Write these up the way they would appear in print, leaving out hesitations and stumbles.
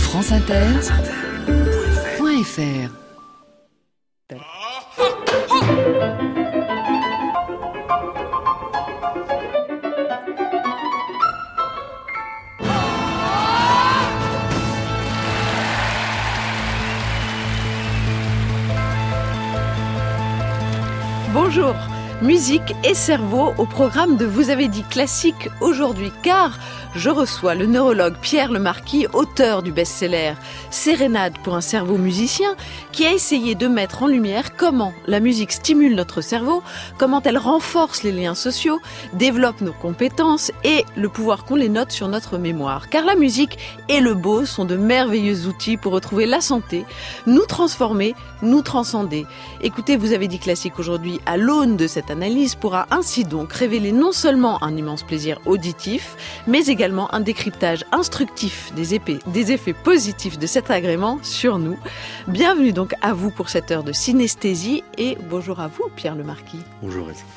franceinter.fr. Bonjour, musique et cerveau au programme de Vous avez dit classique aujourd'hui, car je reçois le neurologue Pierre Lemarquis, auteur du best-seller Sérénade pour un cerveau musicien, qui a essayé de mettre en lumière comment la musique stimule notre cerveau, comment elle renforce les liens sociaux, développe nos compétences et le pouvoir qu'on les note sur notre mémoire. Car la musique et le beau sont de merveilleux outils pour retrouver la santé, nous transformer, nous transcender. Écoutez, Vous avez dit classique aujourd'hui à l'aune de cette analyse pourra ainsi donc révéler non seulement un immense plaisir auditif, mais également un décryptage instructif des effets positifs de cet agrément sur nous. Bienvenue donc à vous pour cette heure de synesthésie et bonjour à vous Pierre Lemarquis. Bonjour Elsa.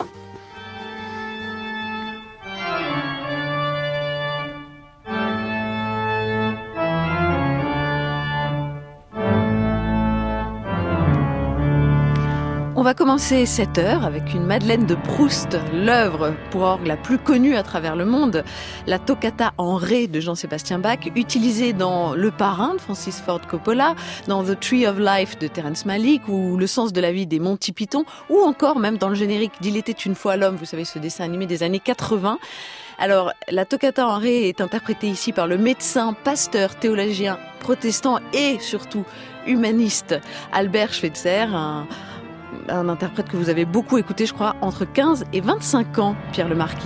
On va commencer cette heure avec une Madeleine de Proust, l'œuvre pour orgue la plus connue à travers le monde, la toccata en ré de Jean-Sébastien Bach, utilisée dans Le Parrain de Francis Ford Coppola, dans The Tree of Life de Terrence Malick ou Le sens de la vie des Monty Python, ou encore même dans le générique d'Il était une fois l'homme, vous savez ce dessin animé des années 80. Alors, la toccata en ré est interprétée ici par le médecin, pasteur, théologien, protestant et surtout humaniste Albert Schweitzer, un interprète que vous avez beaucoup écouté, je crois, entre 15 et 25 ans, Pierre Lemarquis.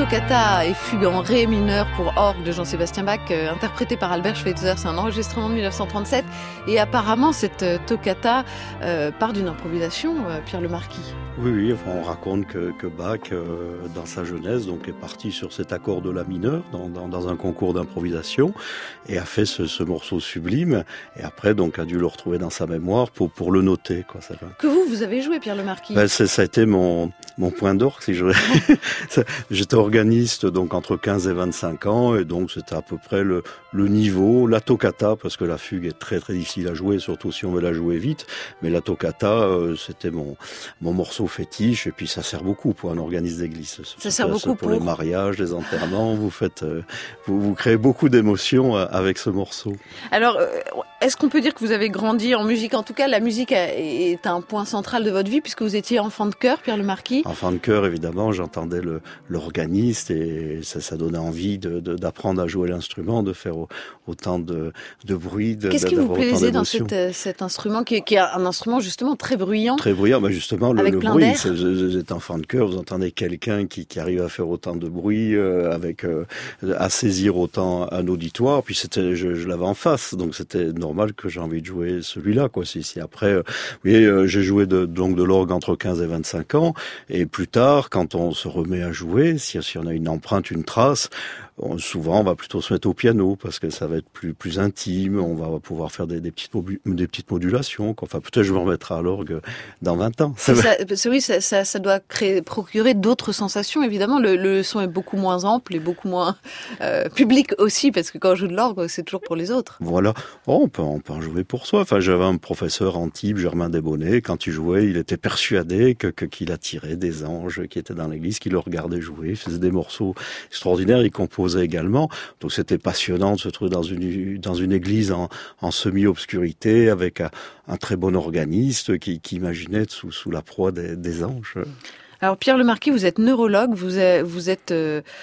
Toccata et fugue en ré mineur pour orgue de Jean-Sébastien Bach, interprété par Albert Schweitzer. C'est un enregistrement de 1937. Et apparemment, cette toccata part d'une improvisation, Pierre Lemarquis. Oui, enfin, on raconte que Bach, dans sa jeunesse, donc, est parti sur cet accord de la mineur dans un concours d'improvisation et a fait ce morceau sublime. Et après, donc, a dû le retrouver dans sa mémoire pour le noter, quoi. Que vous avez joué, Pierre Lemarquis? Ça a été mon point d'orgue, si je J'étais organiste, donc, entre 15 et 25 ans, et donc, c'était à peu près le niveau, la toccata, parce que la fugue est très, très difficile à jouer, surtout si on veut la jouer vite. Mais la toccata, c'était mon morceau fétiche, et puis ça sert beaucoup pour un organiste d'église. Ça sert beaucoup pour les mariages, les enterrements. Vous créez beaucoup d'émotions avec ce morceau. Alors, est-ce qu'on peut dire que vous avez grandi en musique? En tout cas, la musique est un point central de votre vie, puisque vous étiez enfant de chœur, Pierre Lemarquis. Enfant de chœur, évidemment, j'entendais l'organiste, et ça donnait envie d'apprendre à jouer l'instrument, de faire autant de bruit. Qu'est-ce qui vous plaisait dans cet instrument, qui est un instrument justement très bruyant? Très bruyant, justement, le bruit. Vous êtes enfant de chœur, vous entendez quelqu'un qui arrive à faire autant de bruit, à saisir autant un auditoire. Puis je l'avais en face, donc c'était normal que j'ai envie de jouer celui-là, quoi. Si après, j'ai joué de l'orgue entre 15 et 25 ans, et plus tard, quand on se remet à jouer, si on a une empreinte, une trace, souvent on va plutôt se mettre au piano parce que ça va être plus intime, on va pouvoir faire des petites modulations. Enfin, peut-être je me remettrai à l'orgue dans 20 ans. Oui, ça doit procurer d'autres sensations, évidemment. Le son est beaucoup moins ample et beaucoup moins public aussi, parce que quand on joue de l'orgue, c'est toujours pour les autres. Voilà. On peut en jouer pour soi. Enfin, j'avais un professeur Antibes, Germain Desbonnets, quand il jouait, il était persuadé qu'il attirait des anges qui étaient dans l'église, qui le regardaient jouer. Il faisait des morceaux extraordinaires, il composait également. Donc c'était passionnant de se trouver dans une église en semi-obscurité, avec un très bon organiste qui imaginait sous la proie des anges. Alors Pierre Lemarquis, vous êtes neurologue, vous êtes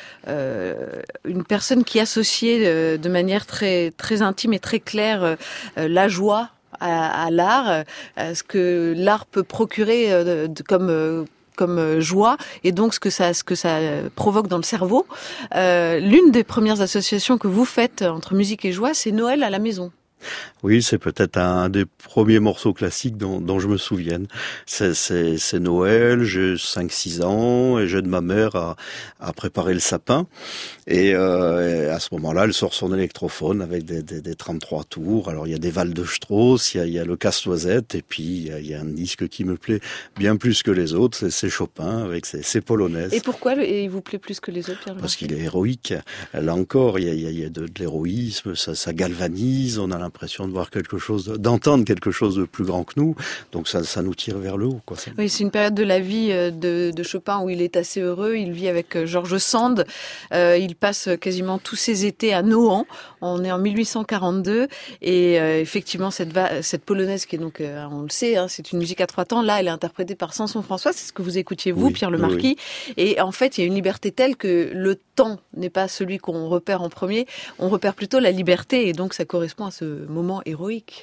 une personne qui associait de manière très très intime et très claire la joie à l'art, ce que l'art peut procurer comme joie, et donc ce que ça provoque dans le cerveau. L'une des premières associations que vous faites entre musique et joie, c'est Noël à la maison. Oui, c'est peut-être un des premiers morceaux classiques dont je me souvienne. C'est Noël, j'ai 5-6 ans, et j'aide ma mère à préparer le sapin. Et à ce moment-là, elle sort son électrophone avec des 33 tours. Alors il y a des Val de Strauss, il y a le Casse-Noisette, et puis il y a un disque qui me plaît bien plus que les autres, c'est Chopin avec ses polonaises. Et pourquoi il vous plaît plus que les autres, Pierre Lemarquis? Parce qu'il est héroïque. Là encore, il y a de l'héroïsme, ça galvanise, on a l'impression de voir d'entendre quelque chose de plus grand que nous. Donc ça nous tire vers le haut, quoi. Oui, c'est une période de la vie de Chopin où il est assez heureux. Il vit avec George Sand. Il passe quasiment tous ses étés à Nohant. On est en 1842 et effectivement cette polonaise qui est donc, on le sait, c'est une musique à 3 temps. Là, elle est interprétée par Samson François. C'est ce que vous écoutiez vous, oui, Pierre Lemarquis. Oui. Et en fait, il y a une liberté telle que le temps n'est pas celui qu'on repère en premier. On repère plutôt la liberté, et donc ça correspond à ce moment héroïque.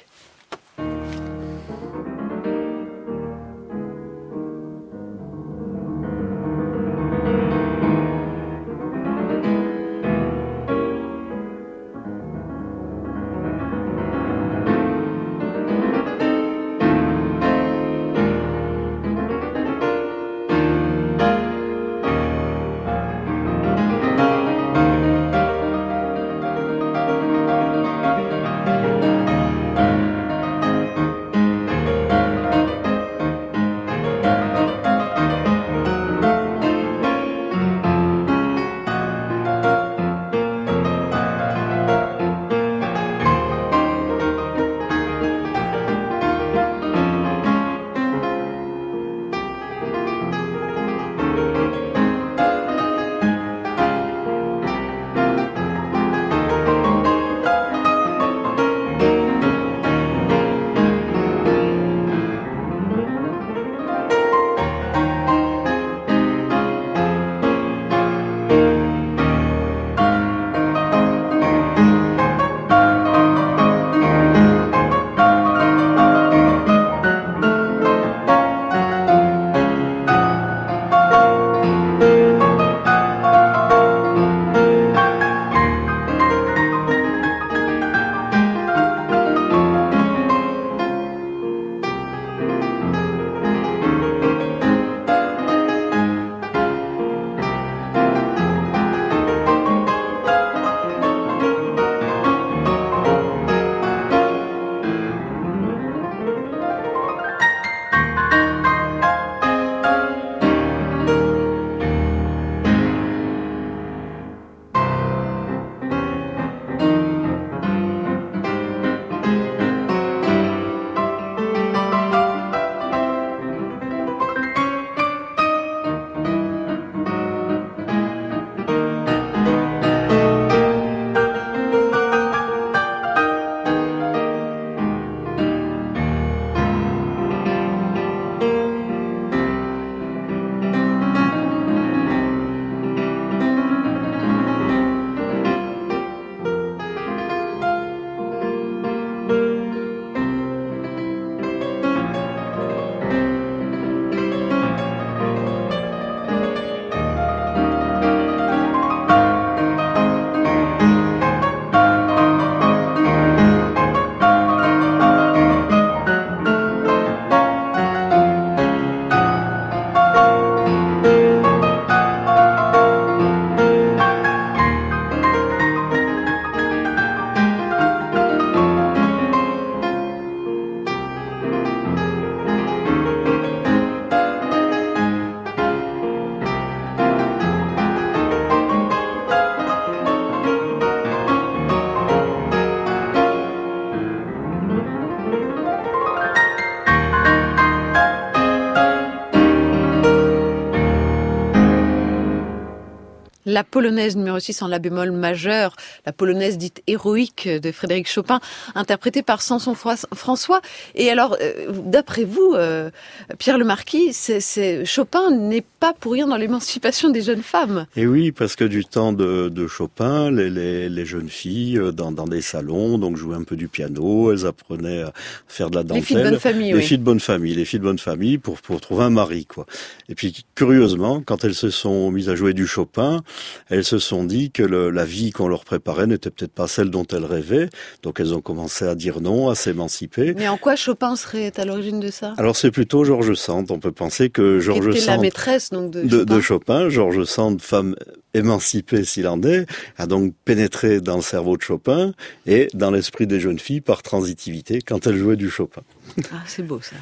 La polonaise numéro 6 en la bémol majeur, la polonaise dite héroïque de Frédéric Chopin, interprétée par Samson François. Et alors, d'après vous, Pierre Le Marquis, Chopin n'est pas pour rien dans l'émancipation des jeunes femmes. Et oui, parce que du temps de Chopin, les jeunes filles, dans des salons, donc jouaient un peu du piano, elles apprenaient à faire de la dentelle. Les filles de bonne famille, les filles de bonne famille pour trouver un mari, quoi. Et puis, curieusement, quand elles se sont mises à jouer du Chopin, elles se sont dit que la vie qu'on leur préparait n'était peut-être pas celle dont elles rêvaient. Donc elles ont commencé à dire non, à s'émanciper. Mais en quoi Chopin serait à l'origine de ça ? Alors c'est plutôt George Sand. On peut penser que George Sand, la maîtresse donc de Chopin, George Sand, femme émancipée s'il en est, a donc pénétré dans le cerveau de Chopin et dans l'esprit des jeunes filles par transitivité quand elles jouaient du Chopin. Ah, c'est beau ça.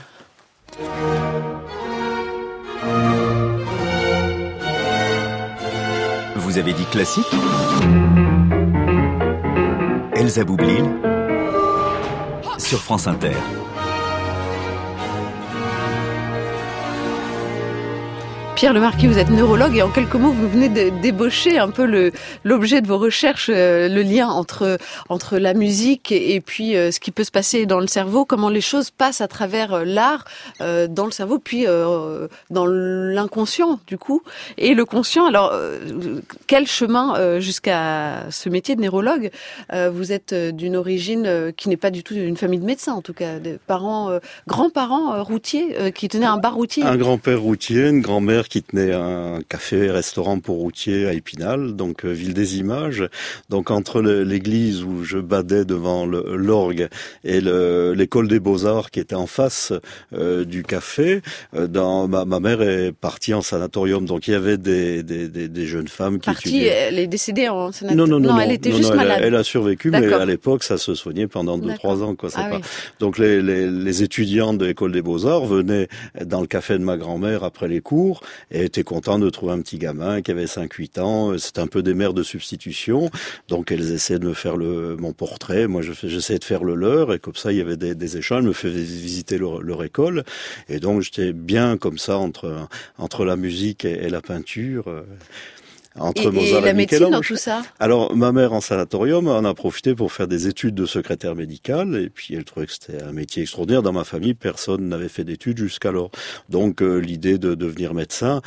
Vous avez dit classique ? Elsa Boublil sur France Inter. Pierre Le Marquis, vous êtes neurologue et en quelques mots, vous venez de débaucher un peu l'objet de vos recherches, le lien entre la musique et puis ce qui peut se passer dans le cerveau, comment les choses passent à travers l'art dans le cerveau, puis dans l'inconscient du coup, et le conscient. Alors, quel chemin jusqu'à ce métier de neurologue ? Vous êtes d'une origine qui n'est pas du tout une famille de médecins, en tout cas, de parents, grands-parents routiers qui tenaient un bar routier. Un grand-père routier, une grand-mère qui tenait un café-restaurant pour routiers à Épinal, donc ville des images. Donc entre l'église où je badais devant l'orgue et l'école des beaux-arts qui était en face du café, ma mère est partie en sanatorium. Donc il y avait des jeunes femmes qui étudiaient. Elle est décédée en sanatorium. Non, elle était juste malade. Elle a survécu, mais à l'époque ça se soignait pendant 2-3 ans, quoi. Oui. Donc les étudiants de l'école des beaux-arts venaient dans le café de ma grand-mère après les cours et étaient contents de trouver un petit gamin qui avait 5-8 ans. C'était un peu des mères de substitution. Donc elles essayaient de me faire mon portrait. Moi j'essayais de faire le leur, et comme ça il y avait des échanges. Elles me faisaient visiter leur école. Et donc j'étais bien comme ça entre la musique et la peinture. Entre Mozart et la médecine Michel-Ange. dans tout ça ? Alors, ma mère en sanatorium en a profité pour faire des études de secrétaire médicale, et puis elle trouvait que c'était un métier extraordinaire. Dans ma famille, personne n'avait fait d'études jusqu'alors. Donc, l'idée de devenir médecin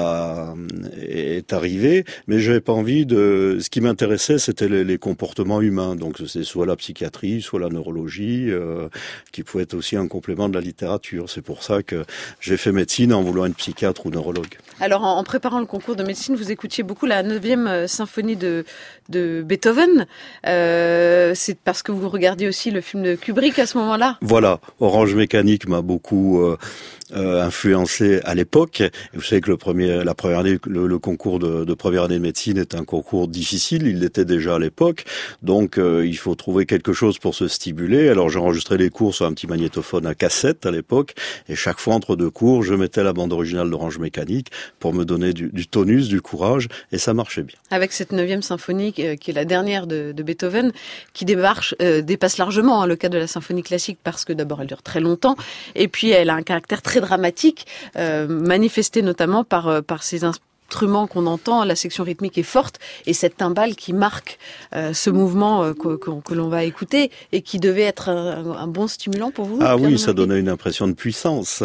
est arrivée, mais j'avais pas envie ce qui m'intéressait, c'était les comportements humains. Donc, c'est soit la psychiatrie, soit la neurologie, qui pouvait être aussi un complément de la littérature. C'est pour ça que j'ai fait médecine en voulant être psychiatre ou neurologue. Alors, en préparant le concours de médecine, vous écoutiez beaucoup la 9e symphonie de Beethoven. C'est parce que vous regardiez aussi le film de Kubrick à ce moment-là ? Voilà, Orange Mécanique m'a beaucoup influencé à l'époque. Et vous savez que la première année, le concours de première année de médecine est un concours difficile. Il l'était déjà à l'époque. Donc, il faut trouver quelque chose pour se stimuler. Alors, j'enregistrais les cours sur un petit magnétophone à cassette à l'époque. Et chaque fois, entre deux cours, je mettais la bande originale d'Orange Mécanique pour me donner du tonus, du courage. Et ça marchait bien. Avec cette 9e symphonie, qui est la dernière de Beethoven, qui dépasse largement le cadre de la symphonie classique, parce que d'abord, elle dure très longtemps. Et puis, elle a un caractère très dramatique, manifesté notamment par ces instruments qu'on entend. La section rythmique est forte, et cette timbale qui marque ce mouvement que l'on va écouter, et qui devait être un bon stimulant pour vous. Ah oui, ça donnait une impression de puissance.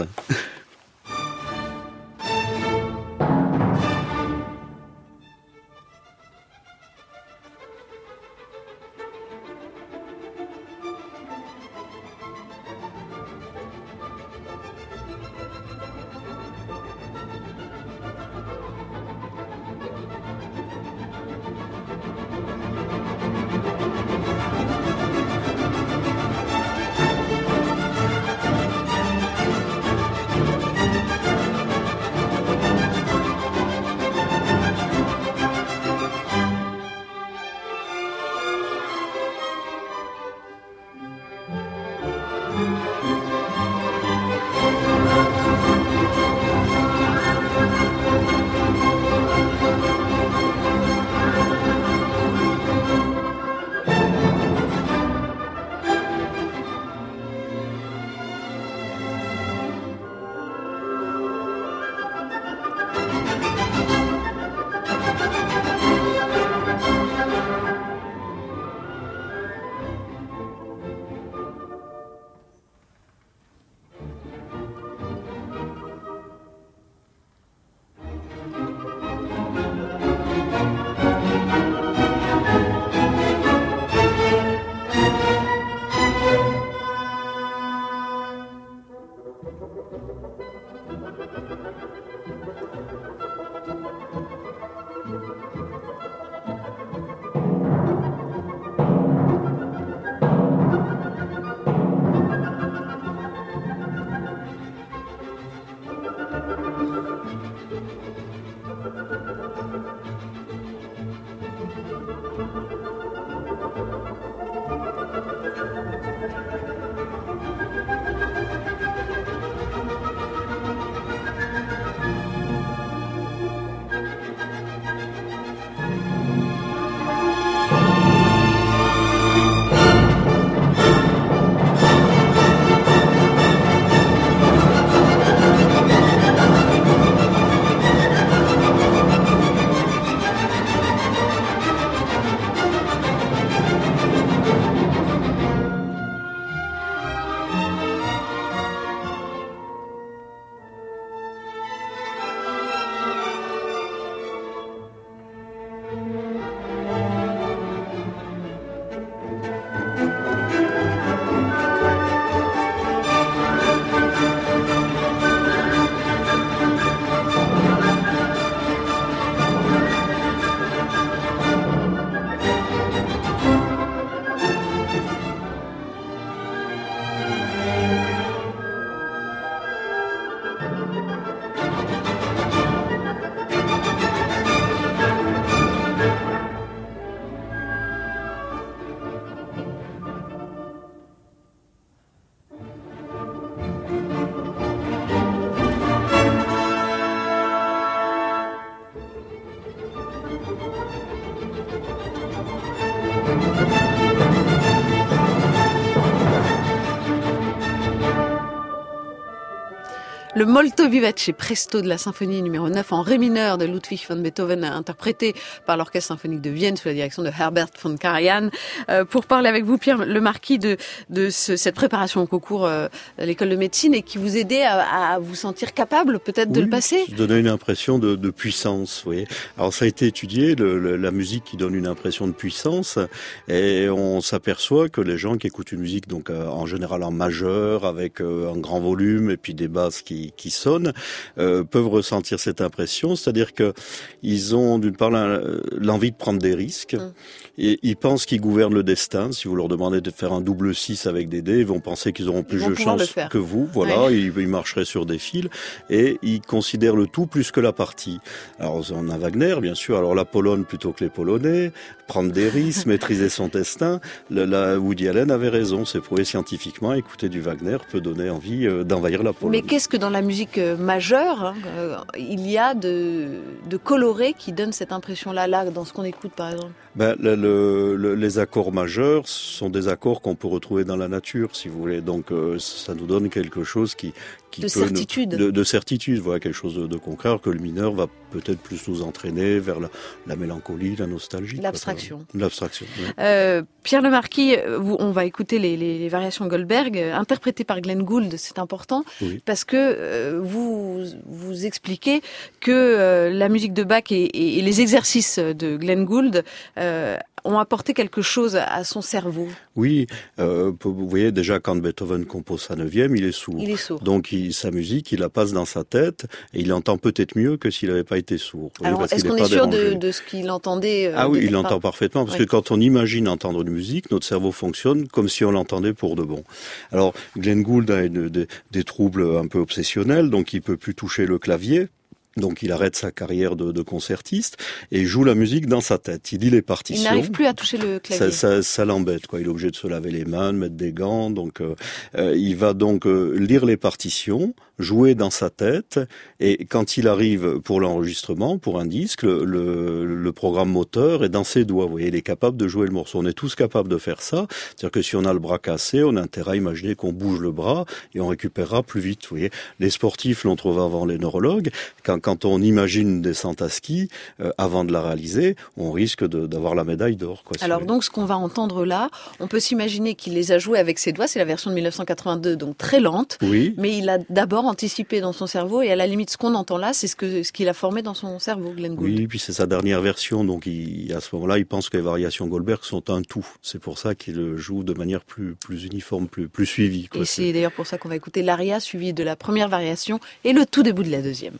Le Molto Vivace Presto de la symphonie numéro 9 en ré mineur de Ludwig van Beethoven, interprété par l'Orchestre symphonique de Vienne sous la direction de Herbert von Karajan. Pour parler avec vous, Pierre le Marquis, de cette préparation au concours à l'école de médecine et qui vous aidait à vous sentir capable peut-être de le passer. Ça donnait une impression de puissance. Vous voyez. Alors ça a été étudié, la musique qui donne une impression de puissance, et on s'aperçoit que les gens qui écoutent une musique donc en général en majeur avec un grand volume et puis des basses qui sonnent peuvent ressentir cette impression, c'est-à-dire que ils ont d'une part l'envie de prendre des risques et ils pensent qu'ils gouvernent le destin. Si vous leur demandez de faire un double 6 avec des dés, ils vont penser qu'ils auront plus de chance que vous. Voilà, ouais. Ils marcheraient sur des fils et ils considèrent le tout plus que la partie. Alors on a Wagner, bien sûr. Alors la Pologne plutôt que les Polonais, prendre des risques, maîtriser son destin. Woody Allen avait raison, c'est prouvé scientifiquement. Écouter du Wagner peut donner envie d'envahir la Pologne. Mais qu'est-ce que dans la musique majeure, il y a de coloré qui donne cette impression-là, dans ce qu'on écoute par exemple? Les accords majeurs sont des accords qu'on peut retrouver dans la nature, si vous voulez. Donc ça nous donne quelque chose qui de certitude. De certitude, voilà, quelque chose de concret, alors que le mineur va peut-être plus nous entraîner vers la mélancolie, la nostalgie. L'abstraction. L'abstraction, oui. Pierre le Marquis, on va écouter les variations Goldberg, interprétées par Glenn Gould, c'est important, oui. Parce que vous expliquez que la musique de Bach et les exercices de Glenn Gould ont apporté quelque chose à son cerveau. Oui, vous voyez déjà quand Beethoven compose sa 9e, il est sourd. Il est sourd. Donc sa musique, il la passe dans sa tête et il entend peut-être mieux que s'il n'avait pas été sourd. Alors, parce est-ce qu'on est sûr de ce qu'il entendait Ah oui, il l'entend parfaitement, parce que quand on imagine entendre une musique, notre cerveau fonctionne comme si on l'entendait pour de bon. Alors, Glenn Gould a des troubles un peu obsessionnels, donc il peut plus toucher le clavier. Donc il arrête sa carrière de concertiste et joue la musique dans sa tête. Il lit les partitions. Il n'arrive plus à toucher le clavier. Ça l'embête, quoi. Il est obligé de se laver les mains, de mettre des gants. Donc il va donc lire les partitions, jouer dans sa tête, et quand il arrive pour l'enregistrement, pour un disque, le programme moteur est dans ses doigts. Vous voyez, il est capable de jouer le morceau. On est tous capables de faire ça. C'est-à-dire que si on a le bras cassé, on a intérêt à imaginer qu'on bouge le bras et on récupérera plus vite. Vous voyez, les sportifs l'ont trouvé avant les neurologues. Quand quand on imagine une descente à ski, avant de la réaliser, on risque d'avoir la médaille d'or. Alors donc ce qu'on va entendre là, on peut s'imaginer qu'il les a joués avec ses doigts, c'est la version de 1982, donc très lente, oui. Mais il a d'abord anticipé dans son cerveau, et à la limite ce qu'on entend là, c'est ce qu'il a formé dans son cerveau, Glenn Gould. Oui, puis c'est sa dernière version, donc à ce moment-là, il pense que les variations Goldberg sont un tout. C'est pour ça qu'il joue de manière plus uniforme, plus suivie. Et c'est d'ailleurs pour ça qu'on va écouter l'aria suivie de la première variation et le tout début de la deuxième.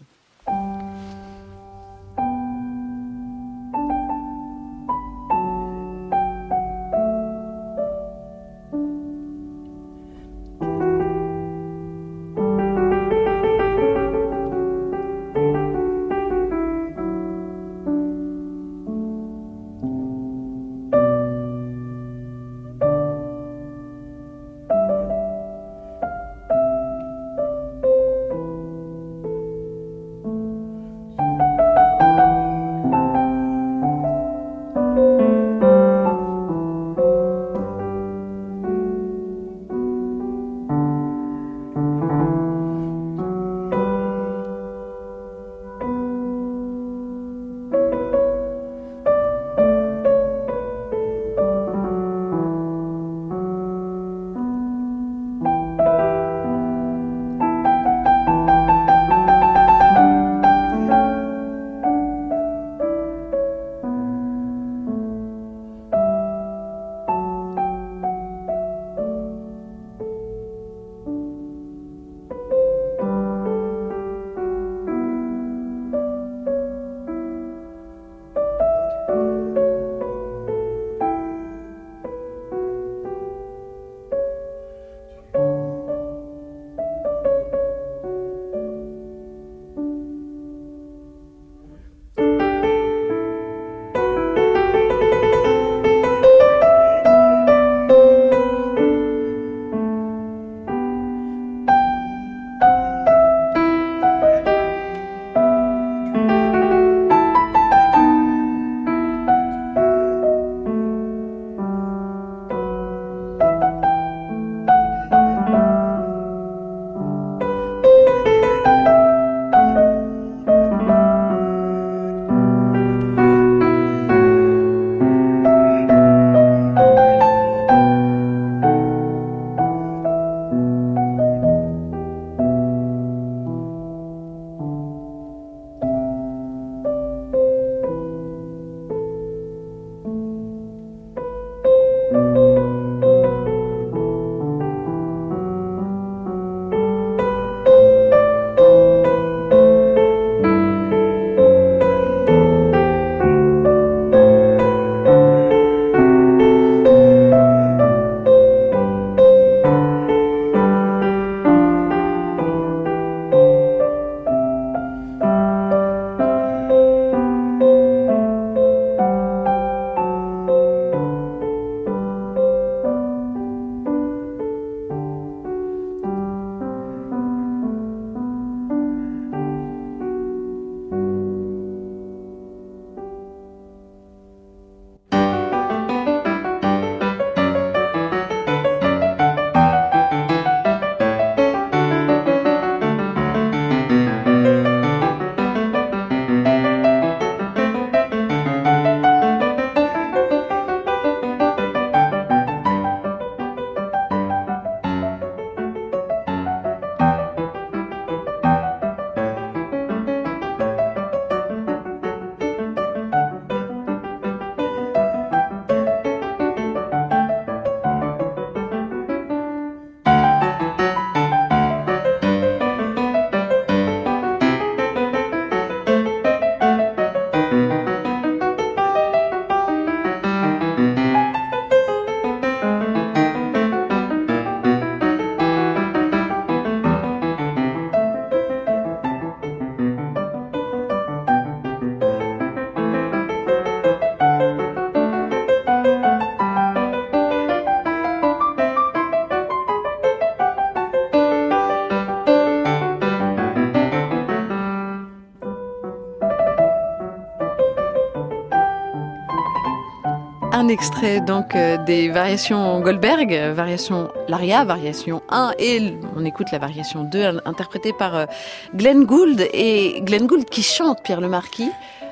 Un extrait donc des variations Goldberg, variation l'aria, variation 1 et on écoute la variation 2 interprétée par Glenn Gould et Glenn Gould qui chante Pierre le Marquis.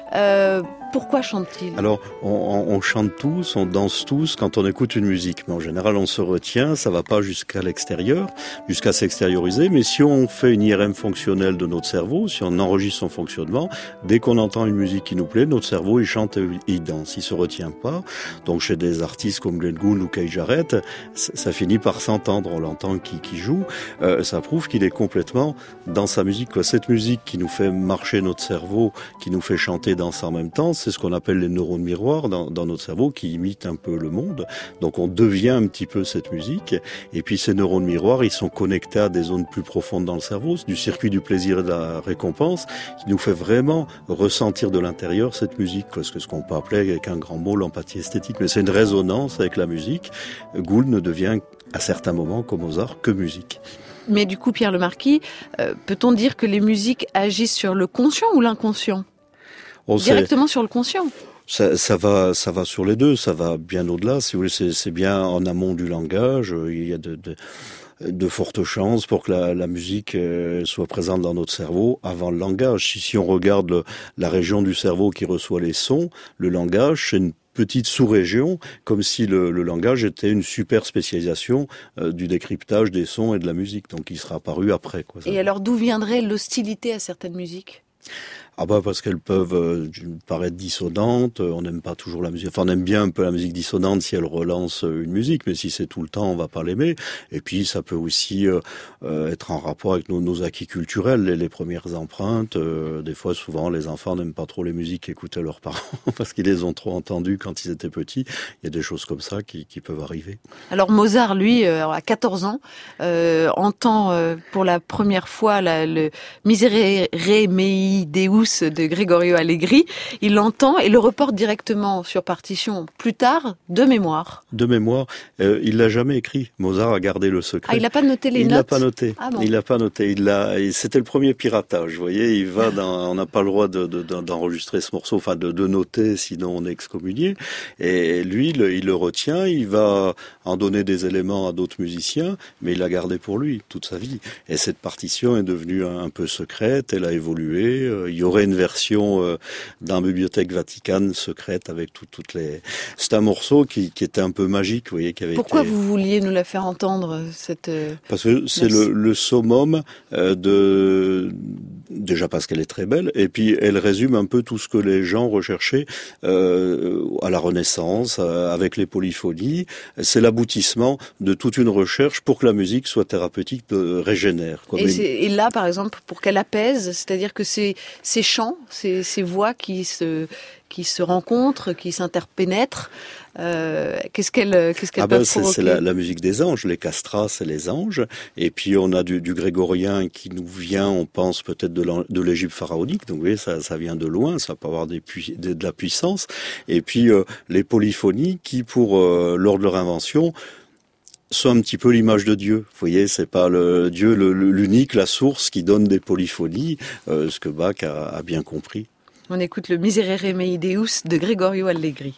Pourquoi chante-t-il ? Alors, on chante tous, on danse tous quand on écoute une musique. Mais en général, on se retient, ça va pas jusqu'à l'extérieur, jusqu'à s'extérioriser. Mais si on fait une IRM fonctionnelle de notre cerveau, si on enregistre son fonctionnement, dès qu'on entend une musique qui nous plaît, notre cerveau, il chante et il danse. Il se retient pas. Donc, chez des artistes comme Glenn Gould ou Kay Jarrett, ça finit par s'entendre. On l'entend qui joue. Ça prouve qu'il est complètement dans sa musique, quoi. Cette musique qui nous fait marcher notre cerveau, qui nous fait chanter, danser en même temps, c'est ce qu'on appelle les neurones miroirs dans notre cerveau qui imitent un peu le monde. Donc on devient un petit peu cette musique. Et puis ces neurones miroirs, ils sont connectés à des zones plus profondes dans le cerveau, du circuit du plaisir et de la récompense, qui nous fait vraiment ressentir de l'intérieur cette musique. Parce que ce qu'on peut appeler avec un grand mot l'empathie esthétique. Mais c'est une résonance avec la musique. Gould ne devient à certains moments, comme Mozart, que musique. Mais du coup, Pierre le Marquis, peut-on dire que les musiques agissent sur le conscient ou l'inconscient ? Directement sur le conscient. Ça va sur les deux, ça va bien au-delà. Si vous voulez, c'est bien en amont du langage. Il y a de fortes chances pour que la musique soit présente dans notre cerveau avant le langage. Si on regarde la région du cerveau qui reçoit les sons, le langage, c'est une petite sous-région, comme si le langage était une super spécialisation du décryptage des sons et de la musique. Donc il sera apparu après, quoi. Et alors d'où viendrait l'hostilité à certaines musiques ? Ah bah parce qu'elles peuvent paraître dissonantes, on n'aime pas toujours la musique, enfin on aime bien un peu la musique dissonante si elle relance une musique, mais si c'est tout le temps on va pas l'aimer. Et puis ça peut aussi être en rapport avec nos acquis culturels, les premières empreintes. Des fois, souvent, les enfants n'aiment pas trop les musiques qu'écoutaient leurs parents parce qu'ils les ont trop entendues quand ils étaient petits. Il y a des choses comme ça qui peuvent arriver. Alors Mozart, lui, à 14 ans, entend pour la première fois le Miserere mei Deus de Gregorio Allegri. Il l'entend et le reporte directement sur partition plus tard, de mémoire. De mémoire, il l'a jamais écrit. Mozart a gardé le secret. Ah, il n'a pas noté les notes. Il l'a pas noté. Ah bon. Il l'a pas noté. C'était le premier piratage. Vous voyez, il va on n'a pas le droit d'enregistrer ce morceau, enfin de noter, sinon on est excommunié. Et lui, il le retient. Il va en donner des éléments à d'autres musiciens, mais il l'a gardé pour lui toute sa vie. Et cette partition est devenue un peu secrète. Elle a évolué. Il y aurait une version dans la bibliothèque Vaticane secrète avec toutes les. C'est un morceau qui était un peu magique, vous voyez, qui avait. Pourquoi vous vouliez nous la faire entendre cette? Parce que c'est le summum déjà parce qu'elle est très belle, et puis elle résume un peu tout ce que les gens recherchaient à la Renaissance, avec les polyphonies. C'est l'aboutissement de toute une recherche pour que la musique soit thérapeutique, régénère. Et là, par exemple, pour qu'elle apaise, c'est-à-dire que ces chants, ces voix qui se rencontrent, qui s'interpénètrent, qu'est-ce qu'elles peuvent provoquer? C'est la musique des anges, les castras, c'est les anges, et puis on a du grégorien qui nous vient, on pense peut-être de l'Égypte pharaonique, donc vous voyez, ça vient de loin, ça peut avoir de la puissance, et puis les polyphonies qui, lors de leur invention, sont un petit peu l'image de Dieu. Vous voyez, c'est pas le Dieu l'unique, la source qui donne des polyphonies, ce que Bach a bien compris. On écoute le Miserere mei Deus de Gregorio Allegri.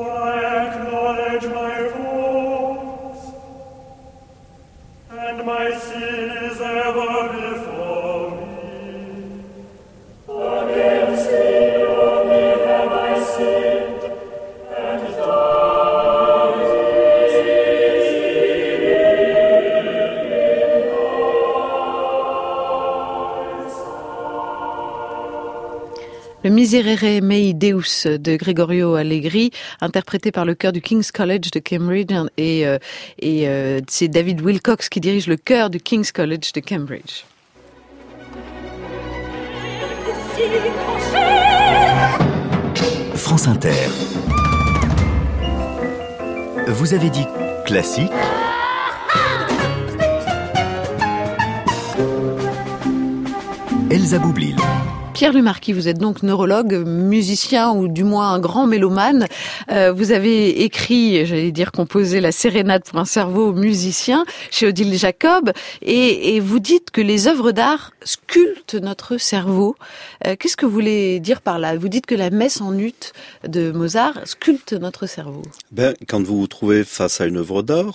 Le Miserere Mei Deus de Gregorio Allegri, interprété par le chœur du King's College de Cambridge, et c'est David Wilcox qui dirige le chœur du King's College de Cambridge. France Inter. Vous avez dit classique. Elsa Boublil. Pierre Lemarquis, vous êtes donc neurologue, musicien ou du moins un grand mélomane. Vous avez écrit, j'allais dire composé, la sérénade pour un cerveau musicien chez Odile Jacob, et vous dites que les œuvres d'art sculptent notre cerveau. Qu'est-ce que vous voulez dire par là? Vous dites que la messe en ut de Mozart sculpte notre cerveau. Quand vous vous trouvez face à une œuvre d'art,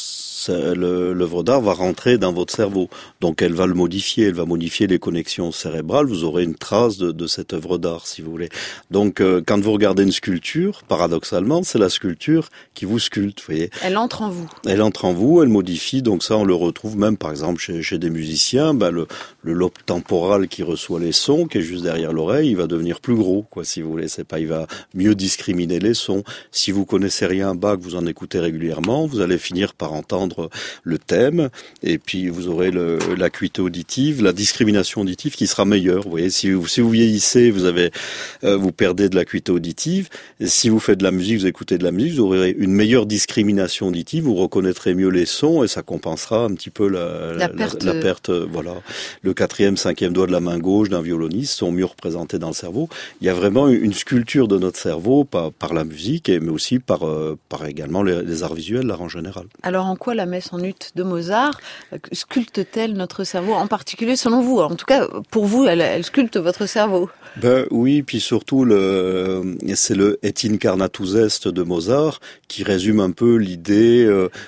l'œuvre d'art va rentrer dans votre cerveau. Donc elle va le modifier, elle va modifier les connexions cérébrales. Vous aurez une trace de cette œuvre d'art, si vous voulez. Donc quand vous regardez une sculpture, paradoxalement, c'est la sculpture qui vous sculpte, vous voyez. Elle entre en vous. Elle entre en vous, elle modifie. Donc ça, on le retrouve même, par exemple, chez des musiciens. Le lobe temporal qui reçoit les sons, qui est juste derrière l'oreille, il va devenir plus gros, quoi, si vous voulez. C'est pas, il va mieux discriminer les sons. Si vous connaissez rien à Bach, vous en écoutez régulièrement, vous allez finir par entendre le thème, et puis vous aurez l'acuité auditive, la discrimination auditive qui sera meilleure. Vous voyez, si vous vieillissez, vous perdez de l'acuité auditive. Et si vous faites de la musique, vous écoutez de la musique, vous aurez une meilleure discrimination auditive, vous reconnaîtrez mieux les sons et ça compensera un petit peu la perte. Voilà, le 4e, 5e doigt de la main gauche d'un violoniste sont mieux représentés dans le cerveau. Il y a vraiment une sculpture de notre cerveau par la musique, mais aussi par également les arts visuels, l'art en général. Alors en quoi la messe en ut de Mozart sculpte-t-elle notre cerveau, en particulier selon vous? En tout cas, pour vous, elle sculpte votre cerveau. Oui, puis surtout c'est le Et incarnatus est de Mozart qui résume un peu l'idée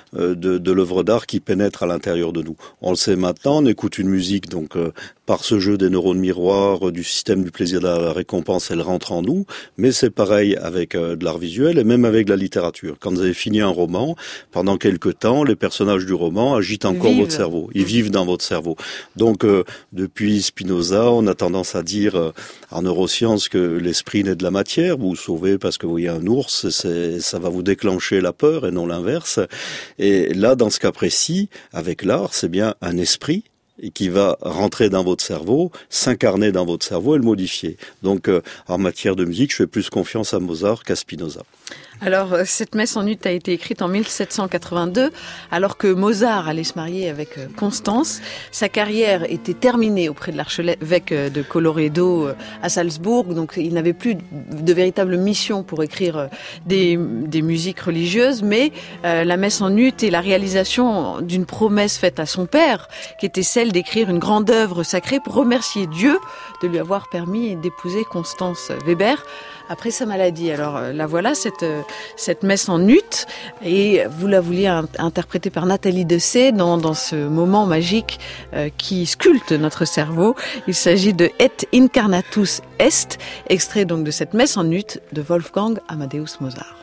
de l'œuvre d'art qui pénètre à l'intérieur de nous. On le sait maintenant, on écoute une musique, donc par ce jeu des neurones miroirs, du système du plaisir de la récompense, elle rentre en nous, mais c'est pareil avec de l'art visuel et même avec la littérature. Quand vous avez fini un roman, pendant quelque temps, les personnages du roman agitent encore votre cerveau. Ils vivent dans votre cerveau. Donc, depuis Spinoza, on a tendance à dire en neurosciences que l'esprit naît de la matière. Vous vous sauvez parce que vous voyez un ours, ça va vous déclencher la peur et non l'inverse. Et là, dans ce cas précis, avec l'art, c'est bien un esprit et qui va rentrer dans votre cerveau, s'incarner dans votre cerveau et le modifier. Donc, en matière de musique, je fais plus confiance à Mozart qu'à Spinoza. Alors, cette messe en ut a été écrite en 1782, alors que Mozart allait se marier avec Constance. Sa carrière était terminée auprès de l'archevêque de Colloredo à Salzbourg, donc il n'avait plus de véritable mission pour écrire des musiques religieuses, mais la messe en ut est la réalisation d'une promesse faite à son père, qui était celle d'écrire une grande œuvre sacrée pour remercier Dieu de lui avoir permis d'épouser Constance Weber après sa maladie. Alors la voilà, cette messe en ut, et vous la vouliez interpréter par Nathalie Dessay dans ce moment magique qui sculpte notre cerveau. Il s'agit de Et incarnatus est, extrait donc de cette messe en ut de Wolfgang Amadeus Mozart.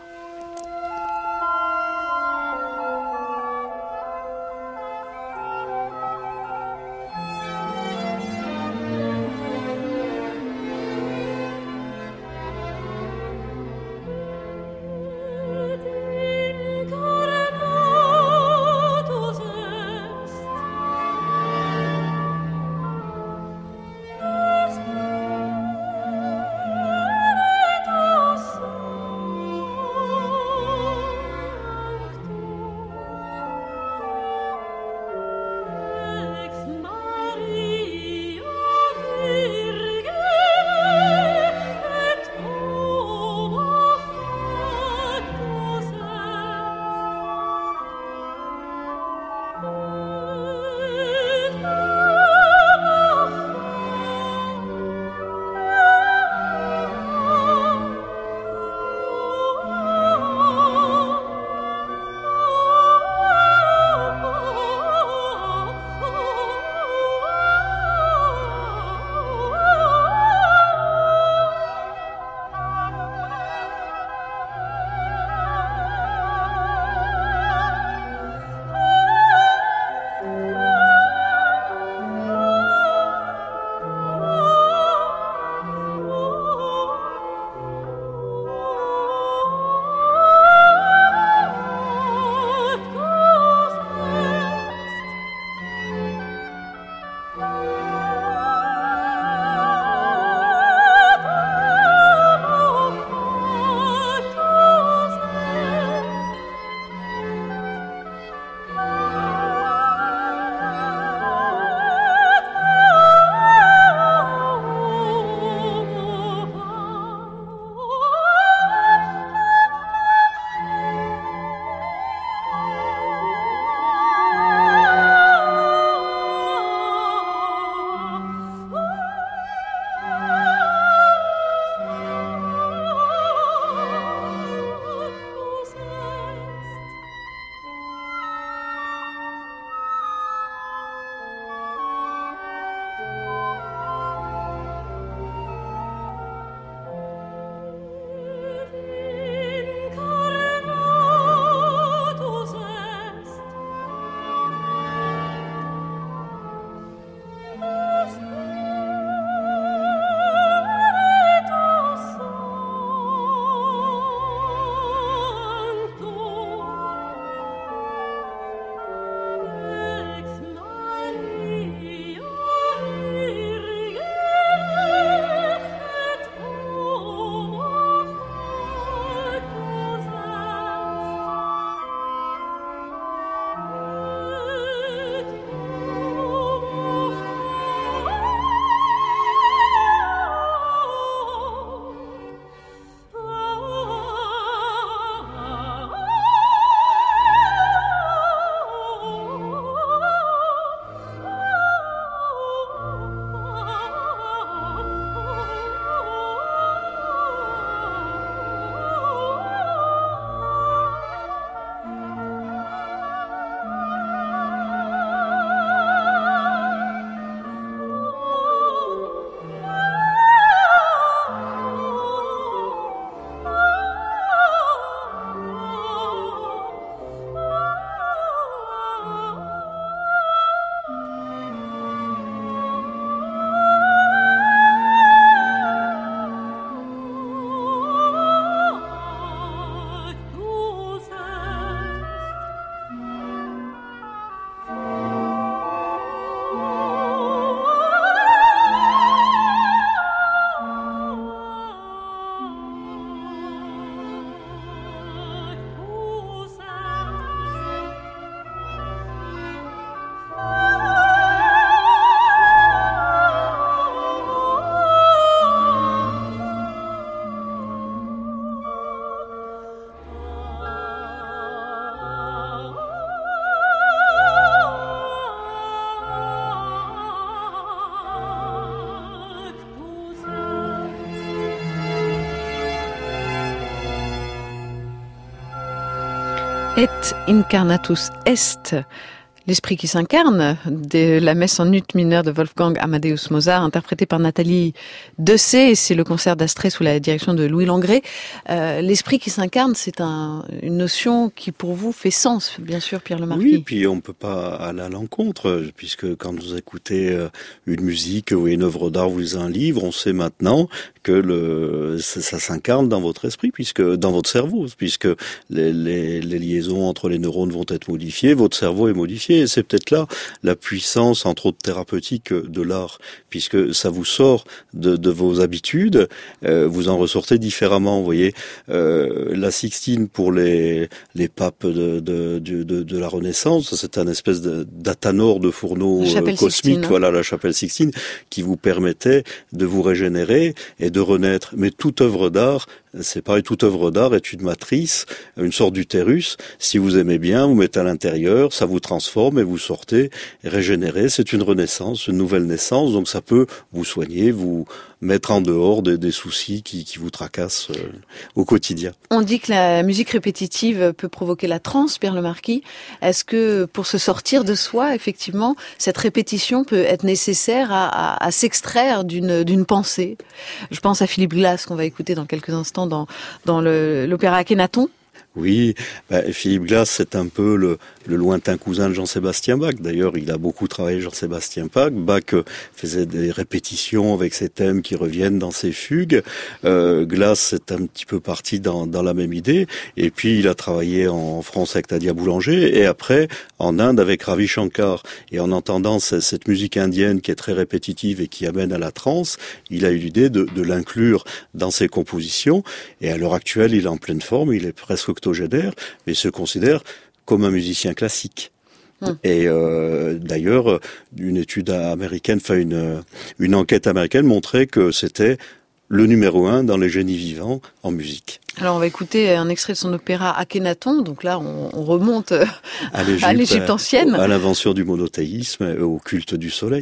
Et incarnatus est, l'esprit qui s'incarne, de la messe en ut mineure de Wolfgang Amadeus Mozart, interprétée par Nathalie Dessay, et c'est le concert d'Astrée sous la direction de Louis Langrée. L'esprit qui s'incarne, c'est une notion qui pour vous fait sens, bien sûr, Pierre Le Marquis. Oui, puis on peut pas aller à l'encontre, puisque quand vous écoutez une musique ou une œuvre d'art, vous lisez un livre, on sait maintenant que ça s'incarne dans votre esprit, dans votre cerveau, puisque les liaisons entre les neurones vont être modifiées, votre cerveau est modifié, et c'est peut-être là la puissance, entre autres thérapeutiques, de l'art, puisque ça vous sort de vos habitudes, vous en ressortez différemment. Vous voyez, la Sixtine pour les papes de la Renaissance, c'est un espèce d'athanor de fourneau cosmique, Sixtine, voilà, la chapelle Sixtine, qui vous permettait de vous régénérer et de renaître. Mais toute œuvre d'art, c'est pareil, toute œuvre d'art est une matrice, une sorte d'utérus. Si vous aimez bien, vous mettez à l'intérieur, ça vous transforme et vous sortez régénéré. C'est une renaissance, une nouvelle naissance. Donc ça peut vous soigner, vous mettre en dehors des soucis qui vous tracassent au quotidien. On dit que la musique répétitive peut provoquer la transe, Pierre Le Marquis. Est-ce que pour se sortir de soi, effectivement, cette répétition peut être nécessaire à s'extraire d'une pensée? Je pense à Philippe Glass, qu'on va écouter dans quelques instants dans l'opéra Akhenaton. Oui, Philippe Glass, c'est un peu le lointain cousin de Jean-Sébastien Bach. D'ailleurs, il a beaucoup travaillé Jean-Sébastien Bach. Bach faisait des répétitions avec ses thèmes qui reviennent dans ses fugues. Glass, c'est un petit peu parti dans la même idée. Et puis, il a travaillé en France avec Nadia Boulanger et après en Inde avec Ravi Shankar. Et en entendant cette musique indienne qui est très répétitive et qui amène à la transe, il a eu l'idée de l'inclure dans ses compositions. Et à l'heure actuelle, il est en pleine forme, il est presque octogénaire, mais il se considère comme un musicien classique. Et d'ailleurs, une étude américaine, une enquête américaine montrait que c'était le numéro 1 dans les génies vivants en musique. Alors on va écouter un extrait de son opéra Akhenaton, donc là on remonte à l'Égypte ancienne. À l'invention du monothéisme, au culte du soleil.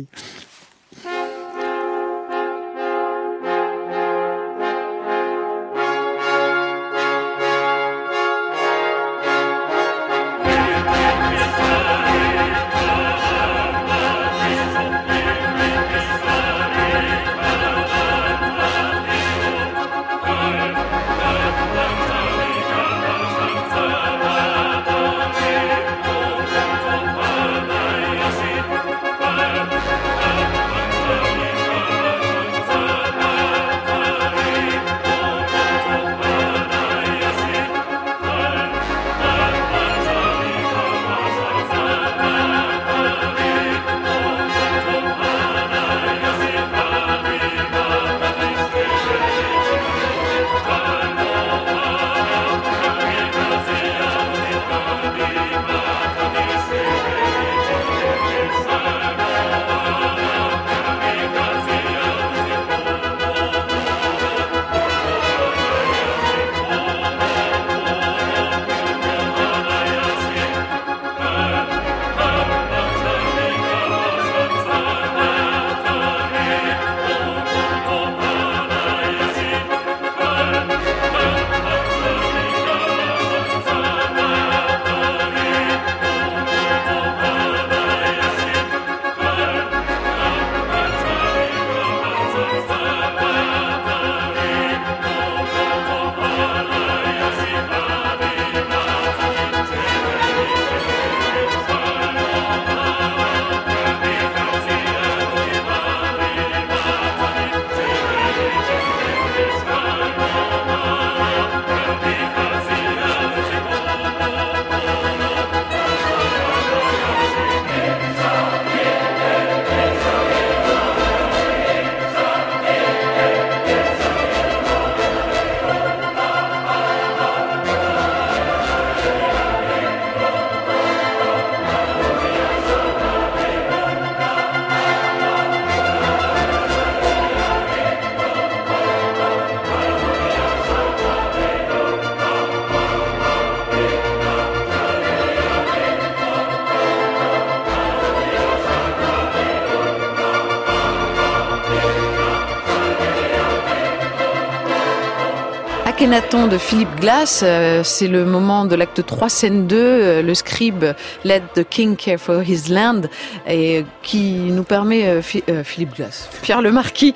Akhenaton de Philip Glass, c'est le moment de l'acte 3, scène 2, le scribe Let the King Care for His Land, et qui nous permet, Philip Glass, Pierre le Marquis,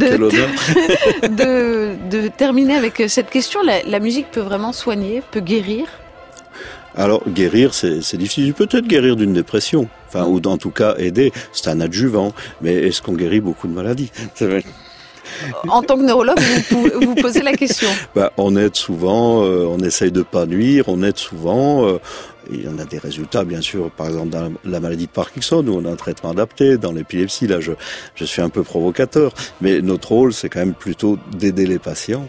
de terminer avec cette question. La musique peut vraiment soigner, peut guérir? Alors, guérir, c'est difficile. Peut-être guérir d'une dépression, ou en tout cas aider. C'est un adjuvant. Mais est-ce qu'on guérit beaucoup de maladies? En tant que neurologue, vous posez la question. On aide souvent, on essaye de pas nuire, on aide souvent. Il y en a des résultats, bien sûr, par exemple dans la maladie de Parkinson, où on a un traitement adapté, dans l'épilepsie, là je suis un peu provocateur, mais notre rôle c'est quand même plutôt d'aider les patients,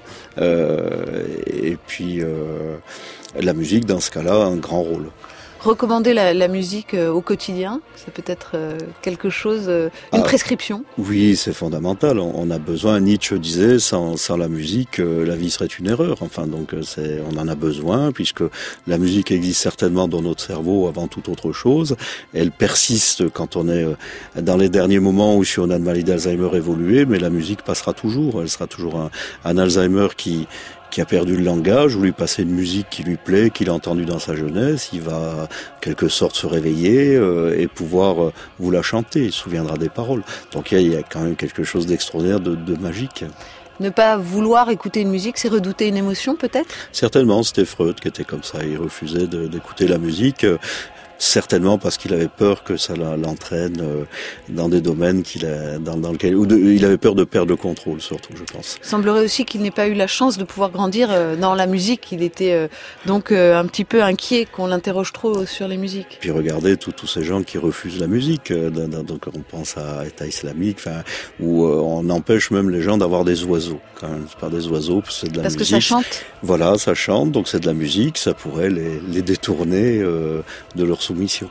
et puis la musique dans ce cas-là a un grand rôle. Recommander la musique au quotidien, ça peut être quelque chose, une prescription? Oui, c'est fondamental. On a besoin, Nietzsche disait, sans la musique, la vie serait une erreur. Donc on en a besoin, puisque la musique existe certainement dans notre cerveau avant toute autre chose. Elle persiste quand on est dans les derniers moments où si on a une maladie d'Alzheimer évoluée, mais la musique passera toujours. Elle sera toujours un Alzheimer qui a perdu le langage, vous lui passez une musique qui lui plaît, qu'il a entendue dans sa jeunesse, il va en quelque sorte se réveiller et pouvoir vous la chanter, il se souviendra des paroles. Donc il y a quand même quelque chose d'extraordinaire, de magique. Ne pas vouloir écouter une musique, c'est redouter une émotion peut-être? Certainement, c'était Freud qui était comme ça, il refusait d'écouter la musique. Certainement parce qu'il avait peur que ça l'entraîne dans des domaines dans lesquels il avait peur de perdre le contrôle, surtout, je pense. Il semblerait aussi qu'il n'ait pas eu la chance de pouvoir grandir dans la musique. Il était donc un petit peu inquiet qu'on l'interroge trop sur les musiques. Puis regardez tous ces gens qui refusent la musique. Donc on pense à État islamique, où on empêche même les gens d'avoir des oiseaux. Quand même, c'est pas des oiseaux, c'est de la musique. Parce que ça chante. Voilà, ça chante, donc c'est de la musique. Ça pourrait les détourner de leur soumission.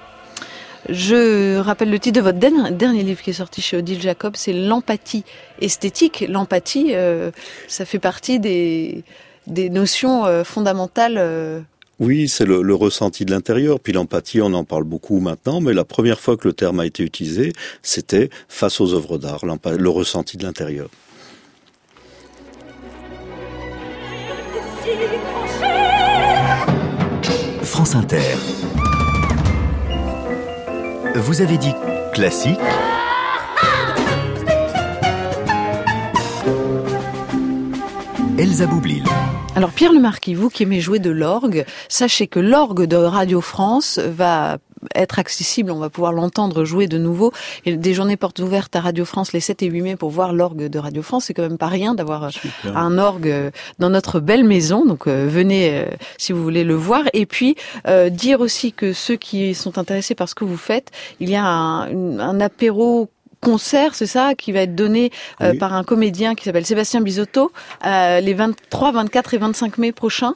Je rappelle le titre de votre dernier livre qui est sorti chez Odile Jacob, c'est l'empathie esthétique. L'empathie, ça fait partie des notions fondamentales. Oui, c'est le ressenti de l'intérieur. Puis l'empathie, on en parle beaucoup maintenant, mais la première fois que le terme a été utilisé, c'était face aux œuvres d'art, le ressenti de l'intérieur. France Inter. Vous avez dit classique. Elsa Boublil. Alors Pierre le Marquis, vous qui aimez jouer de l'orgue, sachez que l'orgue de Radio France va être accessible, on va pouvoir l'entendre jouer de nouveau. Il y a des journées portes ouvertes à Radio France les 7 et 8 mai pour voir l'orgue de Radio France. C'est quand même pas rien d'avoir un orgue dans notre belle maison. Donc venez si vous voulez le voir. Et puis dire aussi que ceux qui sont intéressés par ce que vous faites, il y a un apéro concert, c'est ça, qui va être donné par un comédien qui s'appelle Sébastien Bizotto les 23, 24 et 25 mai prochains.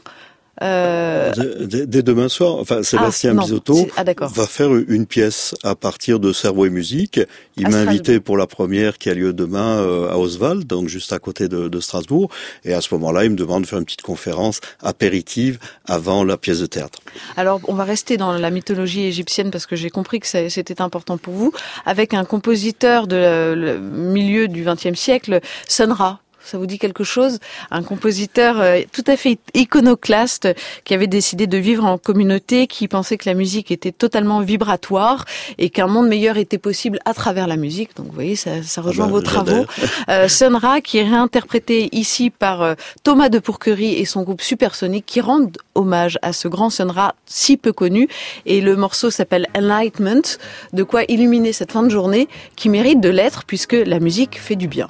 Dès demain soir, Sébastien Bizotto va faire une pièce à partir de Cerveau et musique. Il m'a invité pour la première qui a lieu demain à Oswald, donc juste à côté de Strasbourg. Et à ce moment-là, il me demande de faire une petite conférence apéritive avant la pièce de théâtre. Alors, on va rester dans la mythologie égyptienne parce que j'ai compris que c'était important pour vous, avec un compositeur de milieu du XXe siècle, Sun Ra. Ça vous dit quelque chose? Un compositeur tout à fait iconoclaste qui avait décidé de vivre en communauté, qui pensait que la musique était totalement vibratoire et qu'un monde meilleur était possible à travers la musique. Donc vous voyez, ça rejoint vos travaux. Sun Ra, qui est réinterprété ici par Thomas de Pourquerie et son groupe Supersonic, qui rendent hommage à ce grand Sun Ra si peu connu. Et le morceau s'appelle Enlightenment, de quoi illuminer cette fin de journée qui mérite de l'être puisque la musique fait du bien.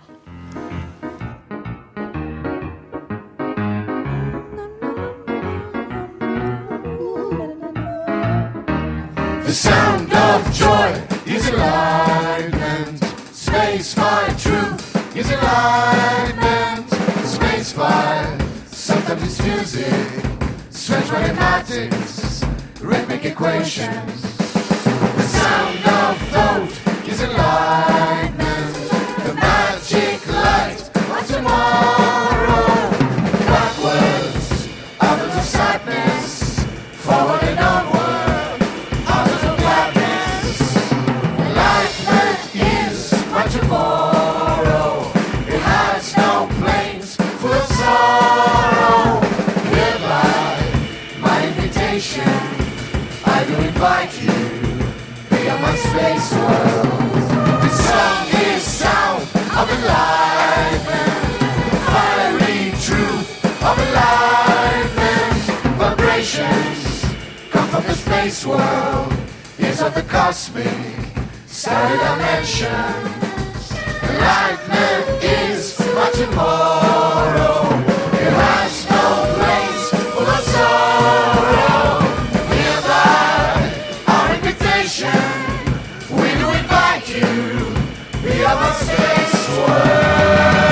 The sound of joy is enlightenment. Space fire truth is enlightenment. Space fire, sometimes it's music. Strange mathematics, rhythmic equations. The sound of thought is enlightenment. The magic light of tomorrow. Backwards, out of the sadness. Forward and onward. Tomorrow, it has no planes full of sorrow. I do invite you beyond my space world. This song is sound of enlightenment, fiery truth of enlightenment. Vibrations come from the space world, years of the cosmic starry dimension. Enlightenment is my tomorrow. It has no place full of sorrow. Hereby our invitation, we do invite you beyond the space world.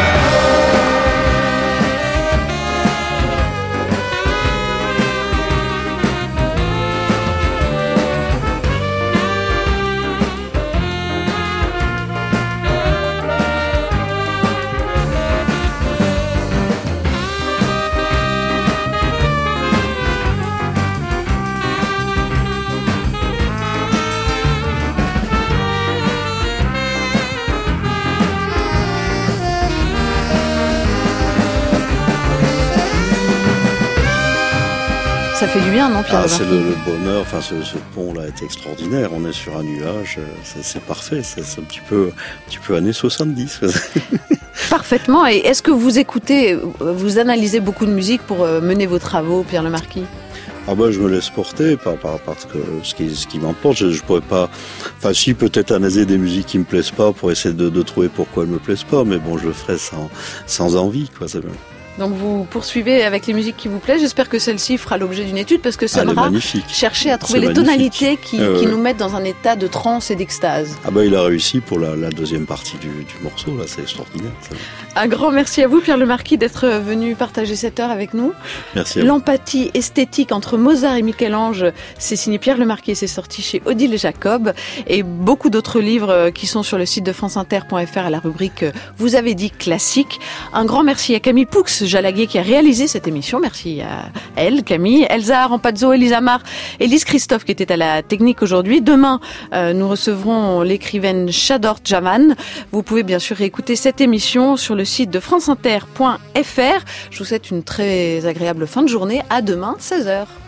Ça fait du bien, non, Pierre C'est le bonheur, enfin ce pont-là est extraordinaire, on est sur un nuage, c'est parfait, c'est un petit peu années 70. Parfaitement, et est-ce que vous écoutez, vous analysez beaucoup de musique pour mener vos travaux, Pierre Le Marquis ? Ah bah je me laisse porter parce que ce qui m'emporte, je pourrais pas, enfin si peut-être analyser des musiques qui me plaisent pas pour essayer de trouver pourquoi elles me plaisent pas, mais bon je le ferai sans envie, quoi, c'est bien. Donc vous poursuivez avec les musiques qui vous plaisent. J'espère que celle-ci fera l'objet d'une étude parce que ça va chercher à trouver les tonalités qui nous mettent dans un état de transe et d'extase. Ah bah il a réussi pour la deuxième partie du morceau, là, c'est extraordinaire. Ça. Un grand merci à vous, Pierre Le Marquis, d'être venu partager cette heure avec nous. Merci à vous. L'empathie esthétique entre Mozart et Michel-Ange, c'est signé Pierre Le Marquis et c'est sorti chez Odile et Jacob. Et beaucoup d'autres livres qui sont sur le site de franceinter.fr à la rubrique Vous avez dit classique. Un grand merci à Camille Poux-Jalaguier qui a réalisé cette émission. Merci à elle, Camille. Elsa Rampazzo, Elisa Mar et Lise Christophe qui étaient à la technique aujourd'hui. Demain, nous recevrons l'écrivaine Chador Jaman. Vous pouvez bien sûr réécouter cette émission sur le site de franceinter.fr. Je vous souhaite une très agréable fin de journée. À demain, 16h.